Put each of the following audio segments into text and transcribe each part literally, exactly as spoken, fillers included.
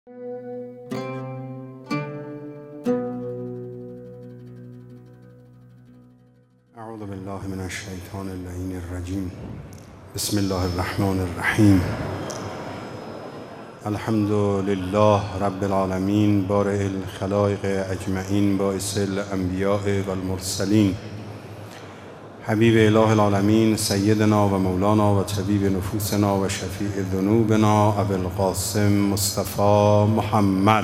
اعوذ بالله من الشیطان اللعین الرجیم. بسم الله الرحمن الرحیم. الحمد لله رب العالمین بارئ الخلائق اجمعین باعث الانبیاء والمرسلین حبیب اله العالمین سیدنا و مولانا و طبیب نفوسنا و شفیع ذنوبنا ابی القاسم مصطفی محمد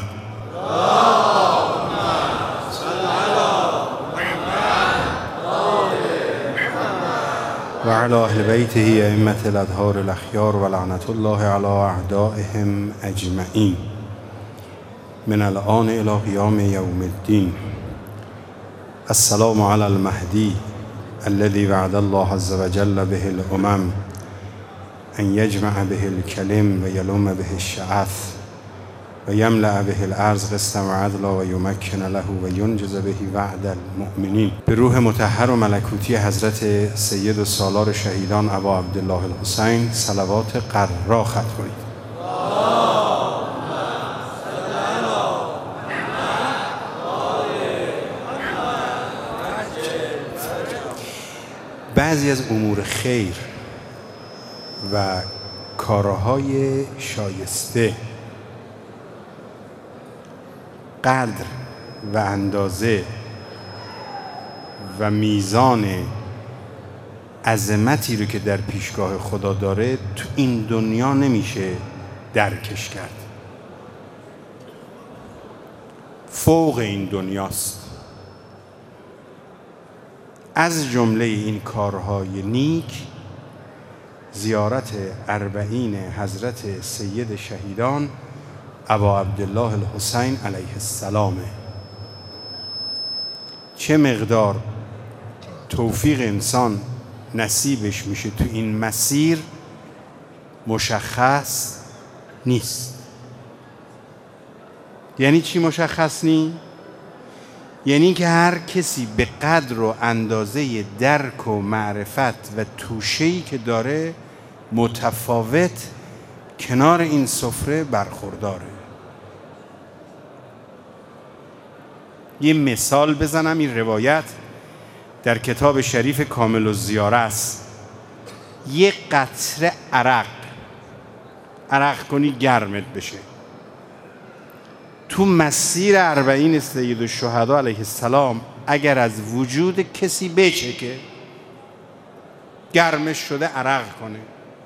و علی اهل بیته ائمة الاطهار الاخیار و لعنت الله علی اعدائهم اجمعین من الآن الی قیام یوم الدین. السلام علی المهدی الذي وعد الله عز وجل به الامم ان یجمع به الکلم و یلم به الشعث و یملأ به الارض قسطا و عدلا و یمکن له و ینجز به وعد المؤمنین. به روح مطهر و ملکوتی حضرت سید و سالار شهیدان ابا عبدالله الحسین صلوات قرا ختم کنید. بعضی از امور خیر و کارهای شایسته قدر و اندازه و میزان عظمتی رو که در پیشگاه خدا داره تو این دنیا نمیشه درکش کرد. فوق این دنیاست. از جمله این کارهای نیک زیارت اربعین حضرت سید شهیدان ابا عبدالله الحسین علیه السلام. چه مقدار توفیق انسان نصیبش میشه تو این مسیر مشخص نیست. یعنی چی مشخص نیست؟ یعنی که هر کسی به قدر و اندازه درک و معرفت و توشه‌ای که داره متفاوت کنار این سفره برخورداره. یه مثال بزنم. این روایت در کتاب شریف کامل الزیاره است. یه قطره عرق عرق کنی گرمت بشه تو مسیر اربعین سید الشهدا علیه السلام، اگر از وجود کسی بچکه گرمش شده عرق کنه،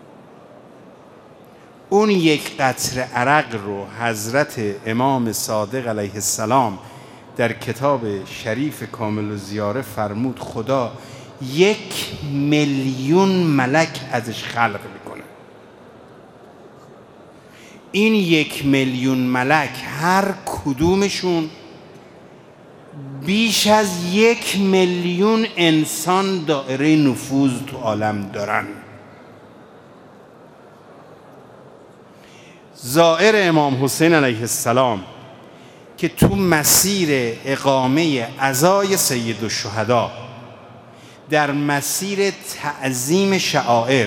اون یک قطره عرق رو حضرت امام صادق علیه السلام در کتاب شریف کامل الزیاره فرمود خدا یک میلیون ملک ازش خلق میکنه. این یک میلیون ملک هر کدومشون بیش از یک میلیون انسان دائره نفوذ تو عالم دارن. زائر امام حسین علیه السلام که تو مسیر اقامه عزای سید الشهدا، در مسیر تعظیم شعائر،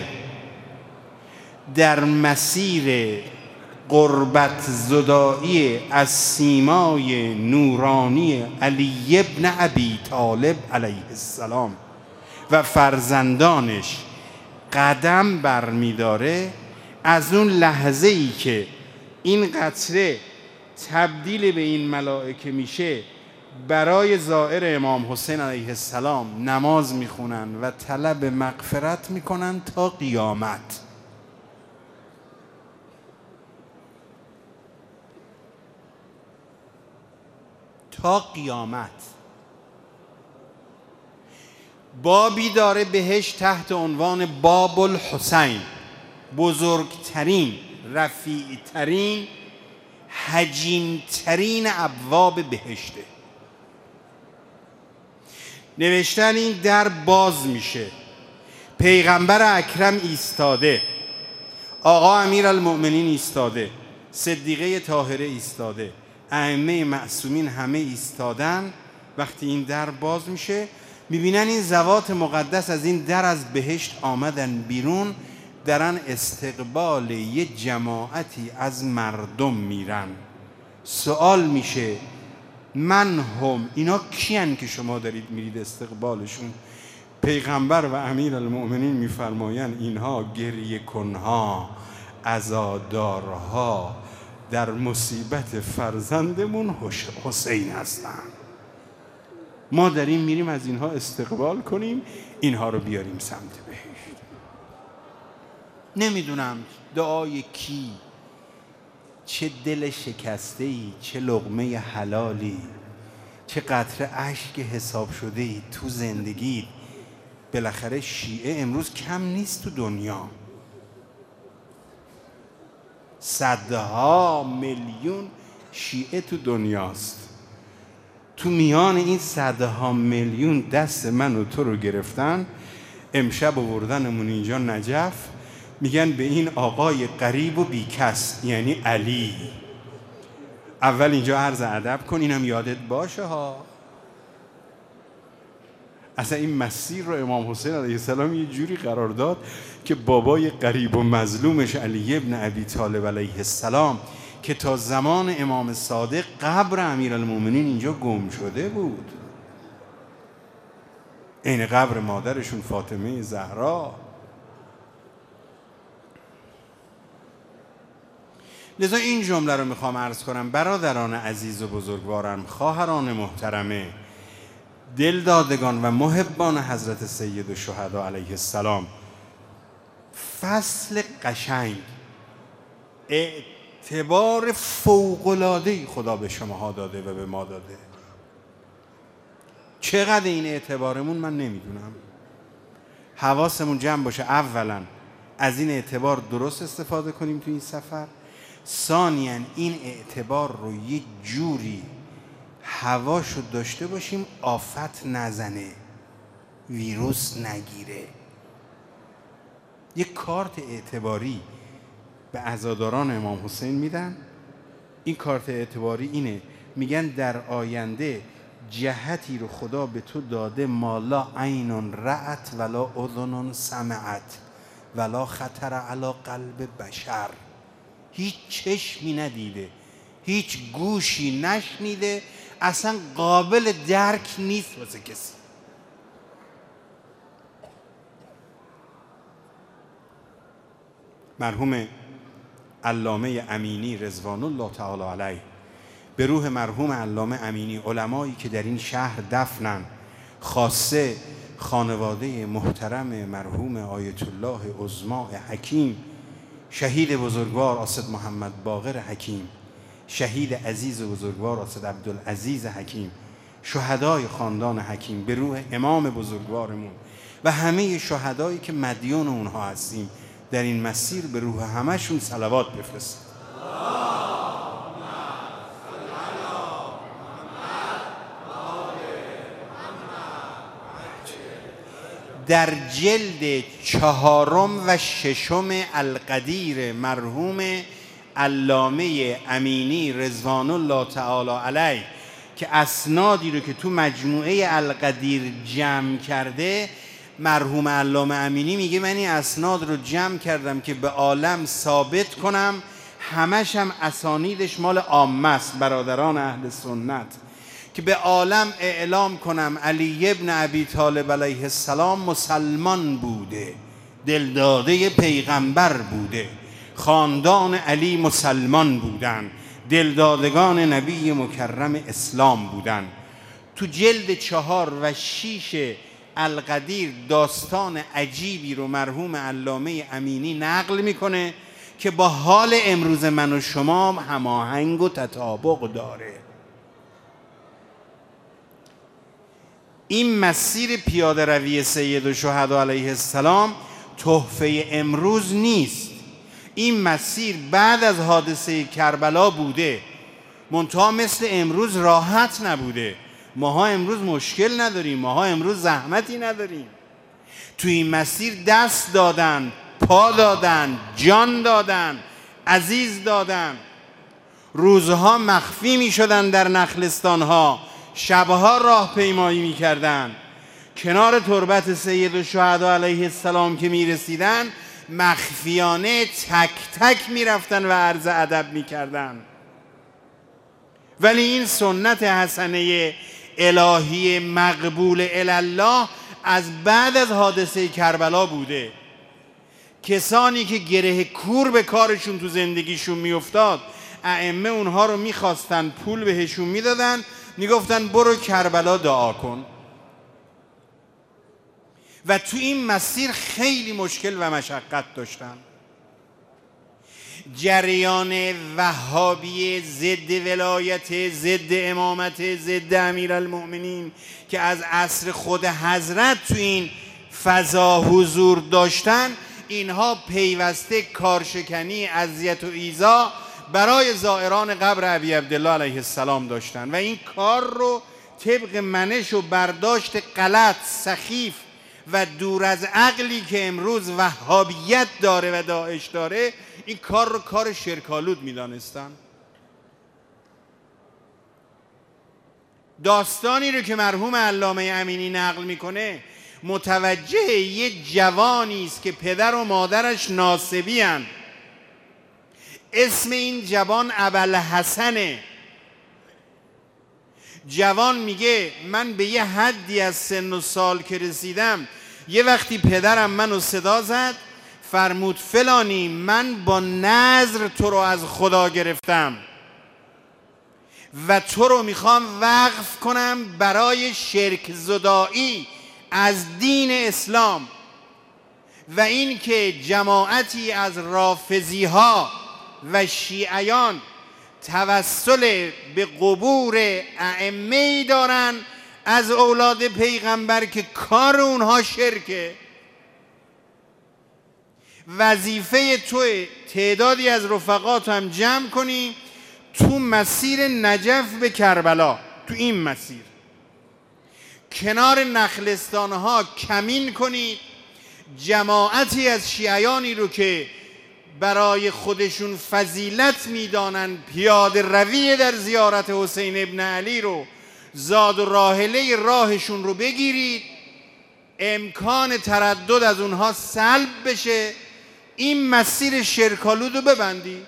در مسیر قربت زدایی از سیمای نورانی علی ابن ابی طالب علیه السلام و فرزندانش قدم برمیداره، از اون لحظه ای که این قطره تبدیل به این ملائکه میشه برای زائر امام حسین علیه السلام نماز میخونن و طلب مغفرت میکنن تا قیامت. تا قیامت. بابی داره بهش تحت عنوان باب الحسین، بزرگترین، رفیعترین، حجیمترین ابواب بهشته. نوشتن این در باز میشه، پیغمبر اکرم ایستاده، آقا امیرالمؤمنین ایستاده، صدیقه طاهره ایستاده، ائمه معصومین همه ایستادن. وقتی این در باز میشه میبینن این ذوات مقدس از این در از بهشت آمدن بیرون، درن استقبال یه جماعتی از مردم میرن. سوال میشه من هم، اینا کیان که شما دارید میرید استقبالشون؟ پیغمبر و امیر المؤمنین میفرمایند اینها گریه کنها، عزادارها در مصیبت فرزندمون حسین هستند. ما داریم میریم از اینها استقبال کنیم، اینها رو بیاریم سمت بهشت. نمیدونم دعای کی، چه دل شکسته ای، چه لقمه حلالی، چه قطره اشک حساب شده ای تو زندگی. بالاخره شیعه امروز کم نیست تو دنیا، صدها میلیون شیعه تو دنیاست. تو میان این صدها میلیون دست من و تو رو گرفتن، امشب آوردنمون اینجا نجف، میگن به این آقای غریب و بیکس یعنی علی. اول اینجا عرض ادب کن، اینم یادت باشه ها، اصلا این مسیر رو امام حسین علیه السلام یه جوری قرار داد که بابای غریب و مظلومش علی ابن ابی طالب علیه السلام که تا زمان امام صادق قبر امیرالمومنین اینجا گم شده بود، این قبر مادرشون فاطمه زهرا. لذا این جمله رو میخوام عرض کنم برادران عزیز و بزرگوارم، خواهران محترمه، دلدادگان و محبان حضرت سید الشهدا علیه السلام، فصل قشنگ، اعتبار فوق‌العاده‌ای خدا به شماها داده و به ما داده. چقدر این اعتبارمون من نمیدونم. حواسمون جمع باشه، اولا از این اعتبار درست استفاده کنیم تو این سفر، ثانیاً این اعتبار رو یه جوری هواشو داشته باشیم آفت نزنه، ویروس نگیره. یه کارت اعتباری به عزاداران امام حسین میدن. این کارت اعتباری اینه، میگن در آینده جهتی رو خدا به تو داده مالا عین رأت ولا اذن سمعت ولا خطر علی قلب بشر. هیچ چشمی ندیده، هیچ گوشی نشنیده، اصلا قابل درک نیست واسه کسی. مرحوم علامه امینی رضوان الله تعالی علیه، به روح مرحوم علامه امینی، علمایی که در این شهر دفنن، خاصه خانواده محترم مرحوم آیت الله عظما حکیم، شهید بزرگوار آصد محمد باقر حکیم، شهید عزیز بزرگوار آصد عبدالعزیز حکیم، شهدای خاندان حکیم، به روح امام بزرگوارمون و همه شهدایی که مدیون اونها هستیم در این مسیر، به روح همشون صلوات بفرست. در جلد چهارم و ششم القدیر مرحوم علامه امینی رضوان الله تعالی علیه که اسنادی رو که تو مجموعه القدیر جمع کرده، مرحوم علامه امینی میگه من این اسناد رو جمع کردم که به عالم ثابت کنم، همش هم اسانیدش مال عامه است، برادران اهل سنت، که به عالم اعلام کنم علی ابن ابی طالب علیه السلام مسلمان بوده، دلداده پیغمبر بوده، خاندان علی مسلمان بودن، دلدادگان نبی مکرم اسلام بودن. تو جلد چهار و شیش القدیر داستان عجیبی رو مرحوم علامه امینی نقل میکنه که با حال امروز من و شما هماهنگ و تطابق داره. این مسیر پیاده روی سید الشهدا علیه السلام تحفه امروز نیست، این مسیر بعد از حادثه کربلا بوده، منتها مثل امروز راحت نبوده. ماها امروز مشکل نداریم، ماها امروز زحمتی نداریم. تو این مسیر دست دادن، پا دادن، جان دادن، عزیز دادن. روزها مخفی می شدن در نخلستانها، شبها راه پیمایی می کردن. کنار تربت سید الشهدا علیه السلام که می رسیدن، مخفیانه تک تک می رفتن و عرض ادب می کردن. ولی این سنت حسنه الهی مقبول الله از بعد از حادثه کربلا بوده. کسانی که گره کور به کارشون تو زندگیشون میافتاد، ائمه اونها رو میخواستن، پول بهشون میدادن، میگفتن برو کربلا دعا کن. و تو این مسیر خیلی مشکل و مشقت داشتن. جریان وهابی ضد ولایت، ضد امامت، ضد امیرالمؤمنین که از عصر خود حضرت تو این فضا حضور داشتن، اینها پیوسته کارشکنی، اذیت و ایذا برای زائران قبر ابی عبدالله علیه السلام داشتن و این کار رو طبق منش و برداشت غلط، سخیف و دور از عقلی که امروز وهابیت داره و داعش داره، این کار رو کار شرک‌آلود می‌دانستن. داستانی رو که مرحوم علامه امینی نقل میکنه متوجه یه جوانی است که پدر و مادرش ناصبی هستند. اسم این جوان ابوالحسنه. جوان میگه من به یه حدی از سن و سال که رسیدم، یه وقتی پدرم منو صدا زد، فرمود فلانی من با نذر تو رو از خدا گرفتم و تو رو میخوام وقف کنم برای شرک زدایی از دین اسلام و این که جماعتی از رافضی ها و شیعیان توسل به قبور ائمه‌ای دارن از اولاد پیغمبر که کار اونها شرکه. وظیفه توی تعدادی از رفقات هم جمع کنی تو مسیر نجف به کربلا، تو این مسیر کنار نخلستانها کمین کنید، جماعتی از شیعیانی رو که برای خودشون فضیلت میدانن پیاده روی در زیارت حسین ابن علی رو، زاد و راحله راهشون رو بگیرید، امکان تردد از اونها سلب بشه، این مسیر شرک‌آلود رو ببندید.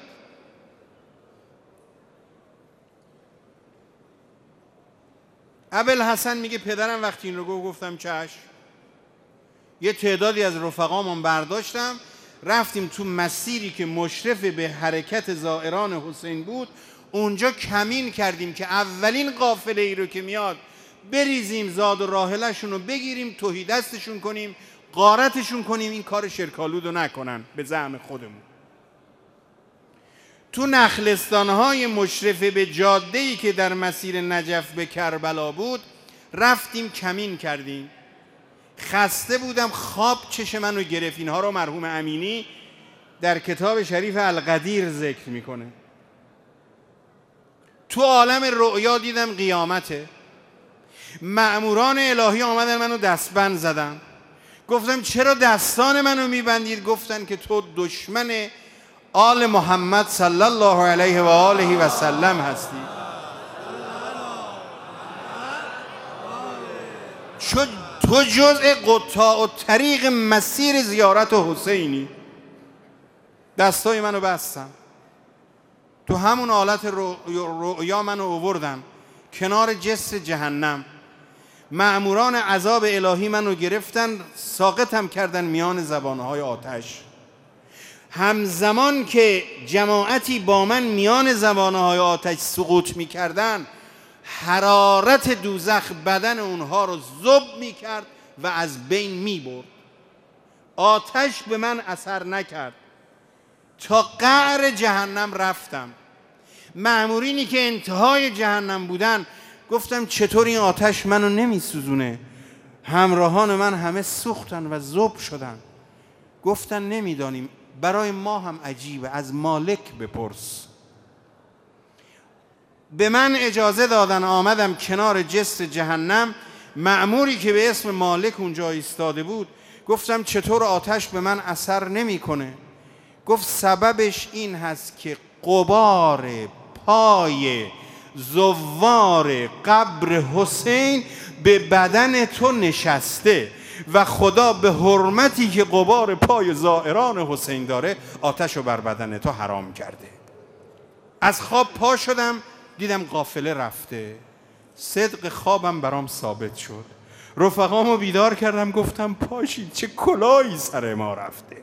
ابوالحسن میگه پدرم وقتی این رو گفت گفتم چشم. یه تعدادی از رفقامون برداشتم، رفتیم تو مسیری که مشرف به حرکت زائران حسین بود، اونجا کمین کردیم که اولین قافله ای رو که میاد بریزیم، زاد و راحلشون رو بگیریم، تهی دستشون کنیم، غارتشون کنیم، این کار شرک‌آلود رو نکنن به زعم خودمون. تو نخلستانهای مشرف به جاده‌ای که در مسیر نجف به کربلا بود رفتیم کمین کردیم. خسته بودم، خواب چشم منو گرفت. اینها رو مرحوم امینی در کتاب شریف القدیر ذکر میکنه. تو عالم رؤیا دیدم قیامته. مأموران الهی آمدن منو دستبند زدن. گفتم چرا دستان منو میبندید؟ گفتن که تو دشمن آل محمد صلی الله علیه و آله و سلم هستی. چون تو جزء قطاع و طریق مسیر زیارت حسینی. دستای منو بستن، تو همون حالت رؤیا منو آوردن کنار جسر جهنم. مأموران عذاب الهی منو گرفتن، ساقطم کردن میان زبانهای آتش. همزمان که جماعتی با من میان زبانهای آتش سقوط میکردن، حرارت دوزخ بدن اونها رو ذوب میکرد و از بین میبرد. آتش به من اثر نکرد تا قعر جهنم رفتم. مأمورینی که انتهای جهنم بودن گفتم چطور این آتش منو نمیسوزونه؟ همراهان من همه سوختن و ذوب شدن. گفتن نمیدانیم، برای ما هم عجیبه، از مالک بپرس. به من اجازه دادن، آمدم کنار جسر جهنم. مأموری که به اسم مالک اونجا ایستاده بود گفتم چطور آتش به من اثر نمیکنه؟ گفت سببش این هست که غبار پای زوار قبر حسین به بدن تو نشسته و خدا به حرمتی که غبار پای زائران حسین داره آتش رو بر بدن تو حرام کرده. از خواب پا شدم، دیدم قافله رفته. صدق خوابم برام ثابت شد. رفقامو بیدار کردم، گفتم پاشید چه کلاهی سر ما رفته.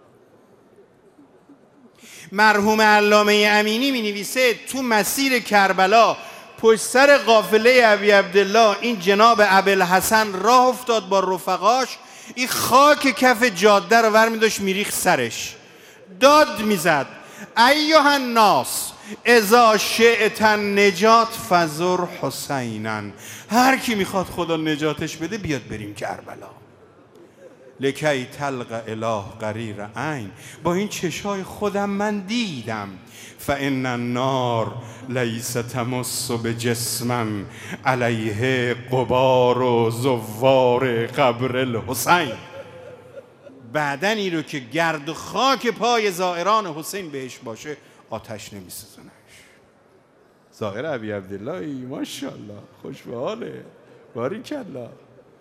مرحوم علامه امینی می نویسه تو مسیر کربلا پشت سر قافله ابی عبدالله این جناب ابوالحسن راه افتاد با رفقاش. این خاک کف جاده رو ور می داشت میریخت سرش، داد میزد ایها الناس اذا شئت النجات فزر حسینا. هر کی میخواد خدا نجاتش بده بیاد بریم کربلا. لکی تلق اله قریر عین. با این چشای خودم من دیدم. فان النار لیس تمس بجسمم علیه غبار و زوار قبر الحسین. بدنی رو که گرد و خاک پای زائران حسین بهش باشه آتش نمیسوزونش. زائر ابی عبدالله، ماشاءالله، خوش به حاله، باریکالله.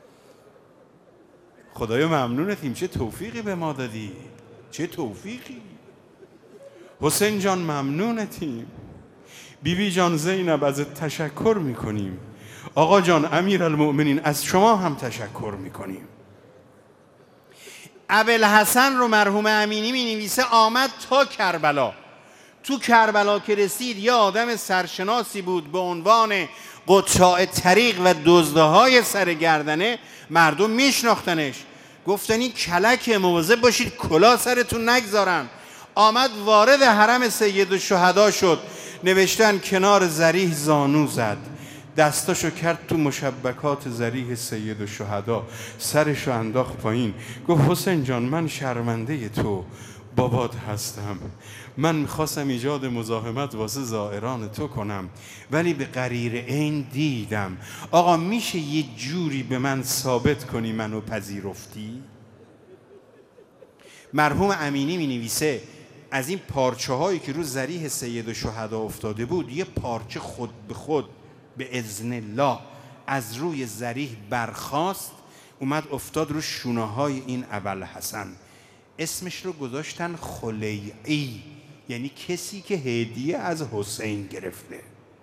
خدایا ممنونتیم، چه توفیقی به ما دادی، چه توفیقی. حسین جان ممنونتیم. بی بی جان زینب ازت تشکر میکنیم. آقا جان امیرالمؤمنین از شما هم تشکر میکنیم. ابوالحسن رو مرحوم امینی می نویسه آمد تا کربلا. تو کربلا که رسید یه آدم سرشناسی بود به عنوان قطاع طریق و دزدهای سرگردنه. مردم میشناختنش، گفتن این کلک، مواظب باشید کلا سرتون نگذارن. آمد وارد حرم سید الشهدا شد. نوشتن کنار ذریح زانو زد، دستاشو کرد تو مشبکات ذریح سید الشهدا، سرشو انداخت پایین. گفت حسین جان من شرمنده تو بابات هستم. من میخواستم ایجاد مزاحمت واسه زائران تو کنم ولی به قریر عین دیدم. آقا میشه یه جوری به من ثابت کنی منو پذیرفتی؟ مرحوم امینی می نویسه از این پارچه هایی که رو ذریح سید الشهدا افتاده بود یه پارچه خود به خود به اذن الله از روی ذریح برخاست، اومد افتاد رو شونه های این ابوالحسن. اسمش رو گذاشتن خلیعی، یعنی کسی که هدیه از حسین گرفته.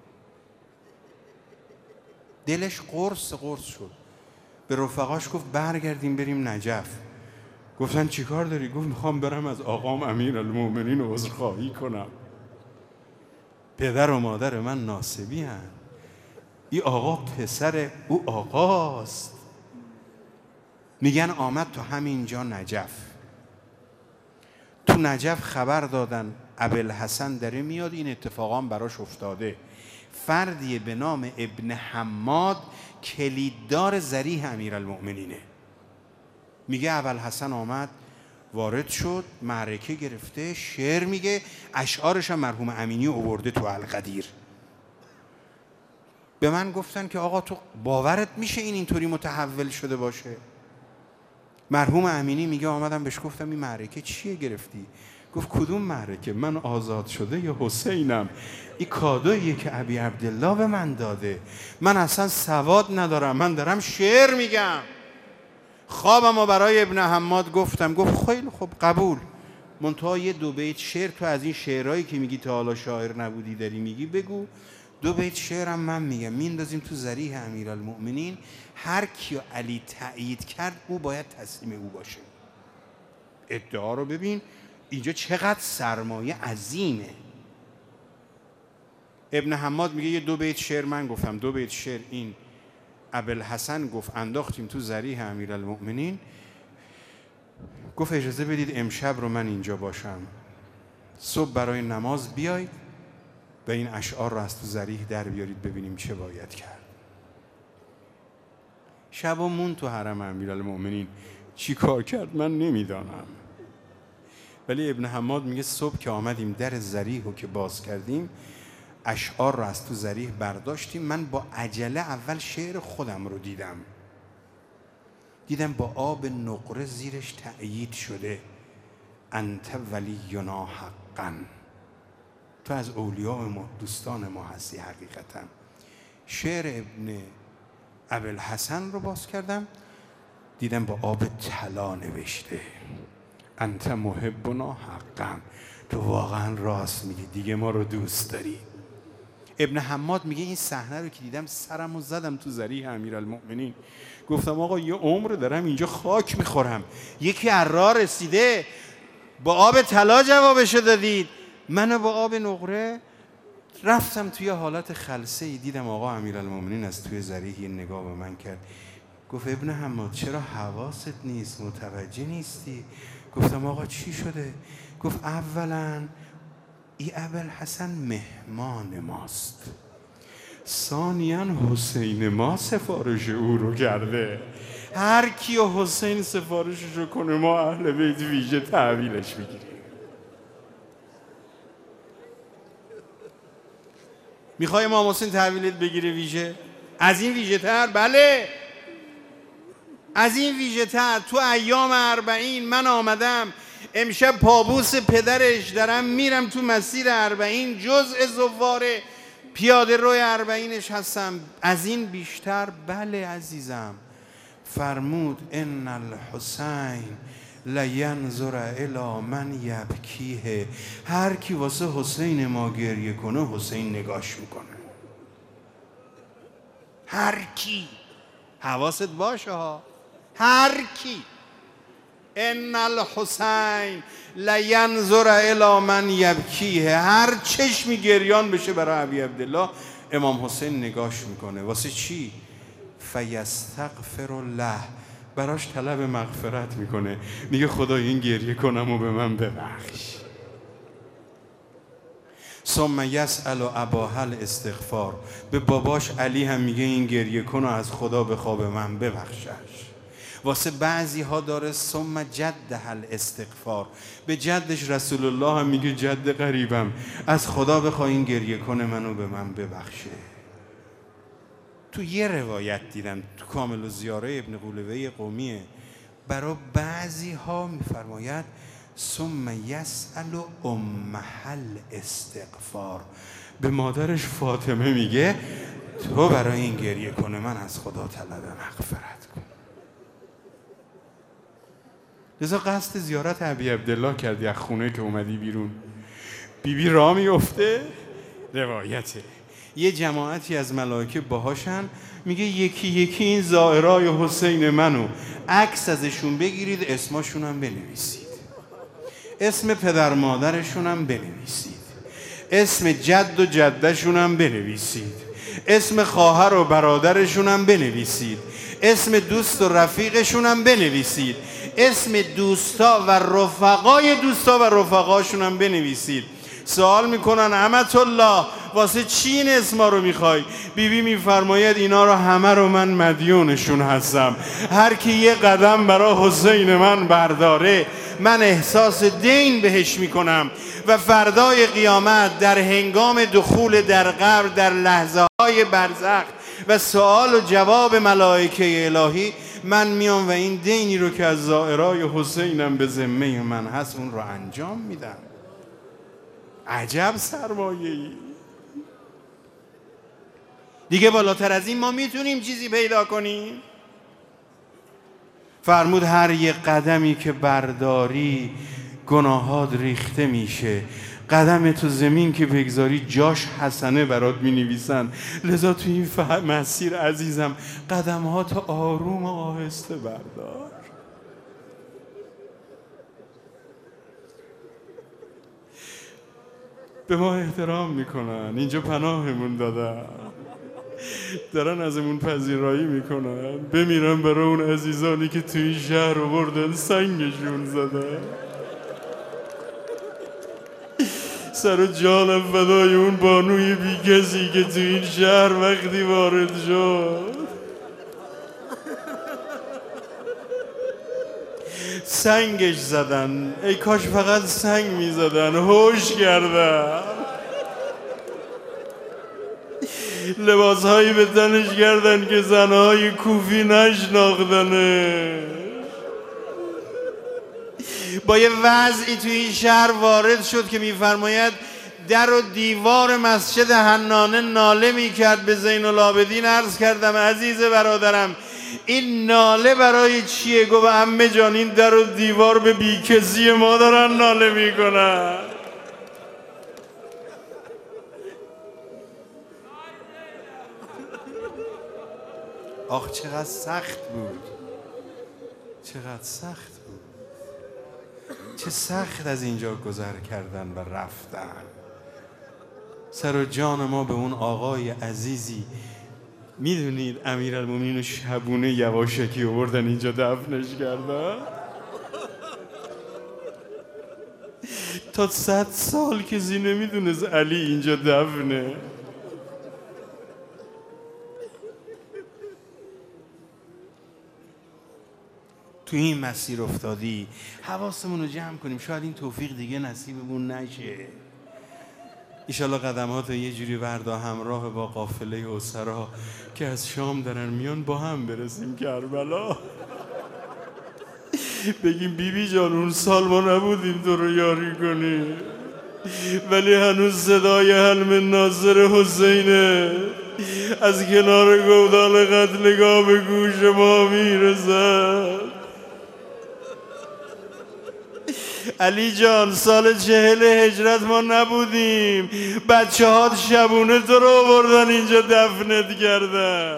دلش قرص قرص شد. به رفقاش گفت برگردیم بریم نجف. گفتن چی کار داری؟ گفت میخوام برم از آقام امیرالمؤمنین عذرخواهی کنم. پدر و مادر من ناصبی هن. این آقا پسر او آقاست. میگن آمد تا همینجا نجف. تو نجف خبر دادن ابوالحسن داره میاد، این اتفاقا براش افتاده. فردی به نام ابن حماد کلیددار ذریح امیرالمؤمنینه. میگه ابوالحسن آمد وارد شد، معرکه گرفته، شعر میگه، اشعارش هم مرحوم امینی آورده تو القدیر. به من گفتن که آقا تو باورت میشه این اینطوری متحول شده باشه؟ مرحوم امینی میگه آمدم بهش گفتم این معرکه چیه گرفتی؟ گفت کدوم معرکه؟ من آزاد شده یا حسینم. این کادوییه که ابی عبدالله به من داده. من اصلا سواد ندارم، من دارم شعر میگم. خوابم رو برای ابن حماد گفتم. گفت خیلی خوب قبول، منتها یه دو بیت شعر تو از این شعرهایی که میگی تا حالا شاعر نبودی داری میگی بگو. دو بیت شعرم من میگم، میندازیم تو ذریح امیرالمؤمنین، هر کیو علی تأیید کرد او باید تسلیم او باشه. ادعا رو ببین اینجا چقدر سرمایه عظیمه. ابن حماد میگه یه دو بیت شعر من گفتم، دو بیت شعر این ابوالحسن گفت، انداختیم تو ذریح امیرالمؤمنین. گفت اجازه بدید امشب رو من اینجا باشم، صبح برای نماز بیاید و این اشعار رو از تو ذریح در بیارید ببینیم چه باید کرد. شب و مون تو حرم امیرالمؤمنین چی کار کرد من نمیدانم، ولی ابن حماد میگه صبح که آمدیم در ذریح رو که باز کردیم، اشعار رو از تو ذریح برداشتیم. من با عجله اول شعر خودم رو دیدم، دیدم با آب نقره زیرش تأیید شده انت ولینا حقا، تو از اولیاء ما دوستان ما هستی حقیقتا. شعر ابن ابوالحسن رو باز کردم، دیدم با آب طلا نوشته انت محبنا حقا، تو واقعا راست میگی، دیگه ما رو دوست داری. ابن حماد میگه این صحنه رو که دیدم سرمو زدم تو ذریح امیرالمؤمنین. گفتم آقا یه عمر دارم اینجا خاک میخورم، یکی از راه رسیده با آب طلا جوابشو دادید، منو با آب نقره. رفتم توی حالت خلسه ای، دیدم آقا امیرالمؤمنین از توی ذریح یه نگاه به من کرد. گفت ابن حماد چرا حواست نیست، متوجه نیستی؟ گفتم آقا چی شده؟ گفت اولا ای ابوالحسن مهمان ماست، ثانیاً حسین ما سفارش او رو کرده، هر کی و حسین سفارشش رو کنه ما اهل بیت ویژه تحویلش میگیریم. میخوای امام حسین تحویلت بگیره ویژه؟ از این ویژه تر؟ بله از این ویژه تر. تو ایام اربعین من آمدم امشب پابوس پدرش دارم میرم تو مسیر اربعین، جزء زوار پیاده روی اربعینش هستم. از این بیشتر؟ بله عزیزم. فرمود ان الحسین لینظر الی من یبکیه، هر کی واسه حسین ما گریه کنه حسین نگاش میکنه. هر کی، حواست باشه ها، هر کی. ان الحسین لینظر الی من یبکیه، هر چشمی گریان بشه برای ابی عبدالله امام حسین نگاش میکنه. واسه چی؟ فیستغفر الله، براش طلب مغفرت میکنه، میگه خدا این گریه کنم و به من ببخش. ثم یسأل اباها الاستغفار، به باباش علی هم میگه این گریه کن و از خدا بخواه به من ببخشش. واسه بعضی ها داره ثم جدها الاستغفار، به جدش رسول الله هم میگه جد قریبم از خدا بخواه این گریه کنه منو به من ببخشه. تو یه روایت دیدم تو کامل الزیاره ابن قولوی قومیه، برای بعضی ها میفرماید ثم یسأل امها الاستغفار، به مادرش فاطمه میگه تو برای این گریه کنه من از خدا طلب مغفرت کن. لذا قصد زیارت ابی عبدالله کردی از خونه که اومدی بیرون، بیبی راه میفته، روایته یه جماعتی از ملائکه باهاشن، میگه یکی یکی این زائرای حسین منو عکس ازشون بگیرید، اسماشون هم بنویسید، اسم پدر مادرشون هم بنویسید، اسم جد و جدشون هم بنویسید، اسم خواهر و برادرشون هم بنویسید، اسم دوست و رفیقشون هم بنویسید، اسم دوستا و رفقای دوستا و رفقاشون هم بنویسید. سوال میکنن امت الله واسه چی این اسما رو میخوای؟ بیبی میفرماید اینا رو همه رو من مدیونشون هستم، هر کی یه قدم برای حسین من برداره من احساس دین بهش میکنم و فردای قیامت در هنگام دخول در قبر در لحظه های برزخ و سوال و جواب ملائکه الهی من میام و این دینی رو که از زائرای حسینم به ذمه من هست اون رو انجام میدم. عجب سرمایه‌ای. دیگه بالاتر از این ما میتونیم چیزی پیدا کنیم؟ فرمود هر یه قدمی که برداری گناهات ریخته میشه، قدم تو زمین که بگذاری جاش حسنه برات مینویسن. لذا تو این مسیر عزیزم قدمهات آروم و آهسته بردار. به ما احترام میکنن، اینجا پناهمون دادن، دارن ازمون پذیرایی میکنن، بمیرن برای اون عزیزانی که تو این شهر رو بردن سنگشون زدن. سر و جانم فدای اون بانوی بیکسی که تو این شهر وقتی وارد شد سنگش زدن. ای کاش فقط سنگ میزدن، هوش کردن، لباسهایی به تنش کردن که زنهای کوفی نشناختنه. با یه وضعی توی این شهر وارد شد که میفرماید در و دیوار مسجد حنانه ناله میکرد. به زین العابدین عرض کردم عزیز برادرم این ناله برای چیه؟ گفت عمه جان این در و دیوار به بیکسی ما دارن ناله میکنن. آخ چقدر سخت بود، چقدر سخت بود، چه سخت از اینجا گذر کردن و رفتن. سر و جان ما به اون آقای عزیزی. میدونید امیرالمومنین شبونه یواشکی آوردن اینجا دفنش کردن. تا صد سال کسی نمیدونست علی اینجا دفنه. تو این مسیر افتادی، حواسمون رو جمع کنیم، شاید این توفیق دیگه نصیبمون نشه. ایشالله قدمات یه جوری وردا همراه با قافله اسرا که از شام دارن میان با هم برسیم کربلا. بگیم بی بی جان اون سال ما نبودیم تو رو یاری کنیم، ولی هنوز صدای حلم ناصر حسینه از کنار گودال قتلگاه به گوش ما میرسد. علی جان سال چهل هجرت ما نبودیم، بچه ها شبونه تو رو آوردن اینجا دفنت کردن.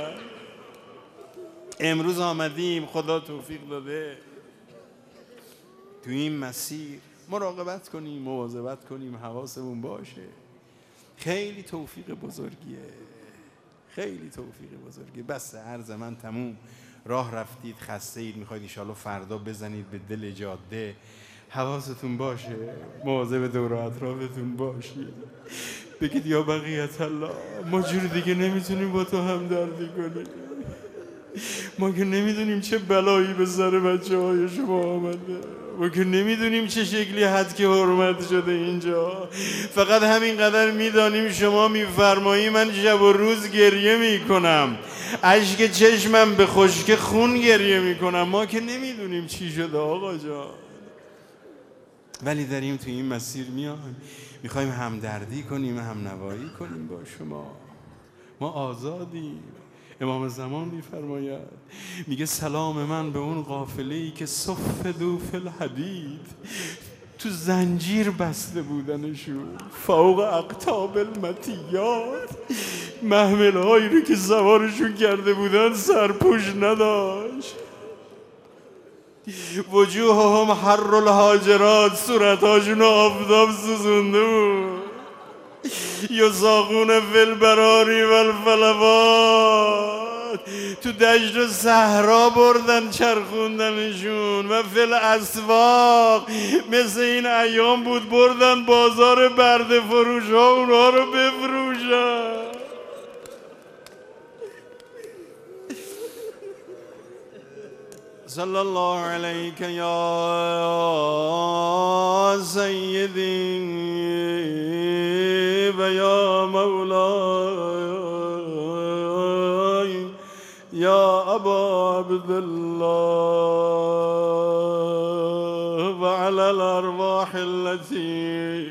امروز آمدیم، خدا توفیق داده تو این مسیر مراقبت کنیم، مواظبت کنیم، حواسمون باشه. خیلی توفیق بزرگیه، خیلی توفیق بزرگیه. بس عرض من تموم. راه رفتید، خسته اید، میخواید انشالله فردا بزنید به دل جاده. حواستون باشه، مواظب دور و اطرافتون باشید. بگید یا بقیت الله ما جور دیگه نمیتونیم با تو هم دردی کنیم. ما که نمیدونیم چه بلایی به سر بچه های شما آمده، ما که نمیدونیم چه شکلی حد که حرمت شده اینجا. فقط همینقدر میدانیم شما میفرمایی من شب و روز گریه میکنم، اشک چشمم به خشک خون گریه میکنم. ما که نمیدونیم چی شده آقا جان، ولی داریم تو این مسیر میایم، میخوایم همدردی کنیم، هم نوایی کنیم با شما. ما آزادیم. امام زمان میفرماید، میگه سلام من به اون قافله‌ای که صفدوا فی الحدید، تو زنجیر بسته بودنشون، فوق اقطاب المطیات، محملهایی رو که سوارشون کرده بودن سرپوش نداشت. وجوههم حر الحاجرات، صورتاشون آفتاب سوزونده بود. یساقون فی البراری و الفلوات، تو دشت و صحرا بردن چرخوندنشون. و فی الاسواق، مثل این ایام بود بردن بازار برده فروش ها اونها رو بفروشن. صلی الله علیک یا سیدی و یا مولای یا ابا عبدالله و علی الارواح التي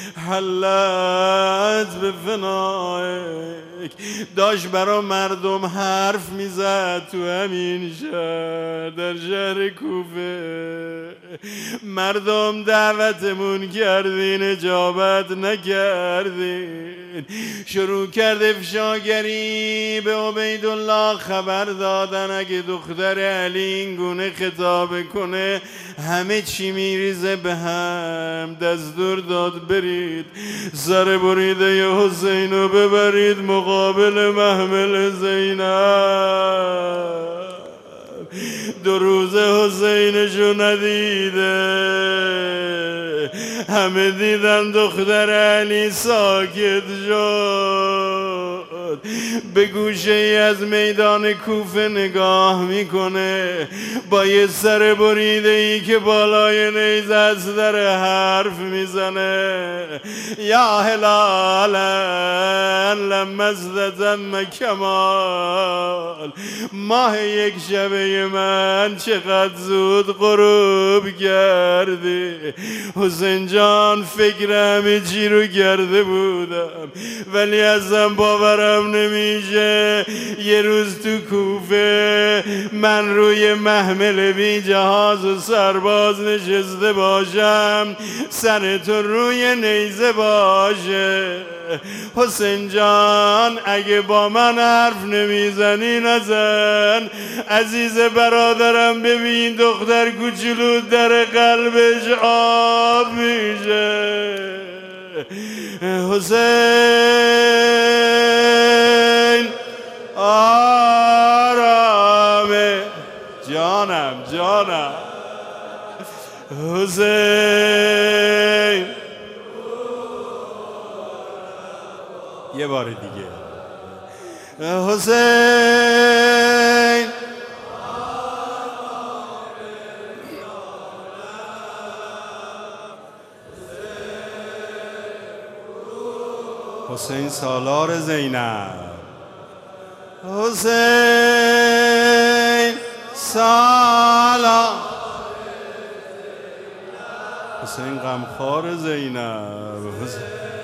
حلت بفنائک. داشت برا مردم حرف میزد تو همین شهر، در شهر کوفه. مردم دعوتمون کردین اجابت نکردین. شروع کرد افشاگری به عبیدالله، خبر دادن اگه دختر علی این گونه خطاب کنه همه چی میریزه به هم. دستور داد برید سر بریده حسین رو ببرید مقابل محمل زینب. دو روز حسینشو ندیده، همه دیدن دختر علی ساکت شد. به گوشه ای از میدان کوفه نگاه میکنه، با یه سر بریده ای که بالای نیزه است داره حرف میزنه. یا هلالا لما ازدتم کمال، ماه یک شبه من چقدر زود غروب کردی. حسین جان فکر همه چی رو کرده بودم، ولی ازم باورم نمیشه. یه روز تو کوفه من روی محمل بی جهاز و سرباز نشسته باشم، سر تو روی نیزه باشه. حسین جان اگه با من حرف نمیزنی نزن، عزیز برادرم ببین دختر کوچولو در قلبش آب میشه. حسین آرامه جانم جانم حسین. یه بار دیگه حسین حسین سالار زینب، حسین سالار، حسین غمخوار زینب.